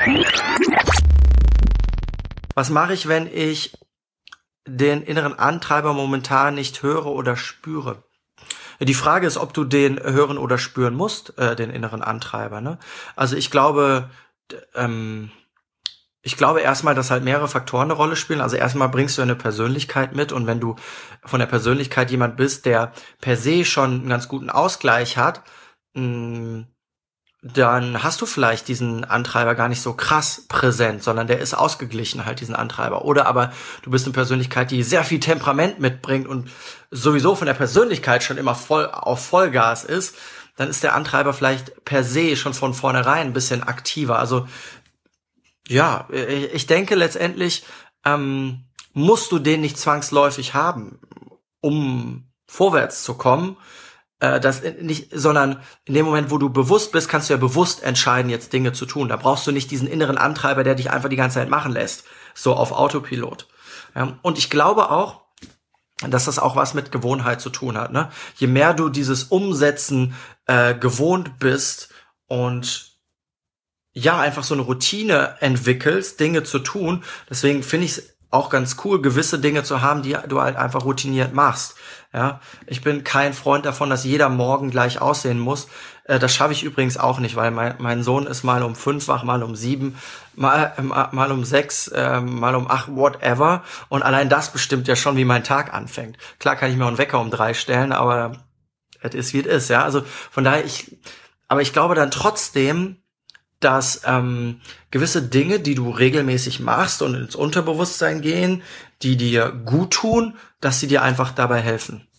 Was mache ich, wenn ich den inneren Antreiber momentan nicht höre oder spüre? Die Frage ist, ob du den hören oder spüren musst, den inneren Antreiber, ne? Also ich glaube erstmal, dass halt mehrere Faktoren eine Rolle spielen. Also erstmal bringst du eine Persönlichkeit mit, und wenn du von der Persönlichkeit jemand bist, der per se schon einen ganz guten Ausgleich hat, dann hast du vielleicht diesen Antreiber gar nicht so krass präsent, sondern der ist ausgeglichen halt, diesen Antreiber. Oder aber du bist eine Persönlichkeit, die sehr viel Temperament mitbringt und sowieso von der Persönlichkeit schon immer voll auf Vollgas ist, dann ist der Antreiber vielleicht per se schon von vornherein ein bisschen aktiver. Also ja, ich denke letztendlich musst du den nicht zwangsläufig haben, um vorwärts zu kommen. Das nicht, sondern in dem Moment, wo du bewusst bist, kannst du ja bewusst entscheiden, jetzt Dinge zu tun. Da brauchst du nicht diesen inneren Antreiber, der dich einfach die ganze Zeit machen lässt, so auf Autopilot. Ja, und ich glaube auch, dass das auch was mit Gewohnheit zu tun hat, ne? Je mehr du dieses Umsetzen gewohnt bist und ja, einfach so eine Routine entwickelst, Dinge zu tun. Deswegen finde ich es auch ganz cool, gewisse Dinge zu haben, die du halt einfach routiniert machst. Ja, ich bin kein Freund davon, dass jeder Morgen gleich aussehen muss. Das schaffe ich übrigens auch nicht, weil mein Sohn ist mal um 5 wach, mal um 7, mal um 6, mal um 8, whatever. Und allein das bestimmt ja schon, wie mein Tag anfängt. Klar kann ich mir auch einen Wecker um 3 stellen, aber es ist, wie es ist. Ja, also von daher, aber ich glaube dann trotzdem, dass gewisse Dinge, die du regelmäßig machst und ins Unterbewusstsein gehen, die dir gut tun, dass sie dir einfach dabei helfen.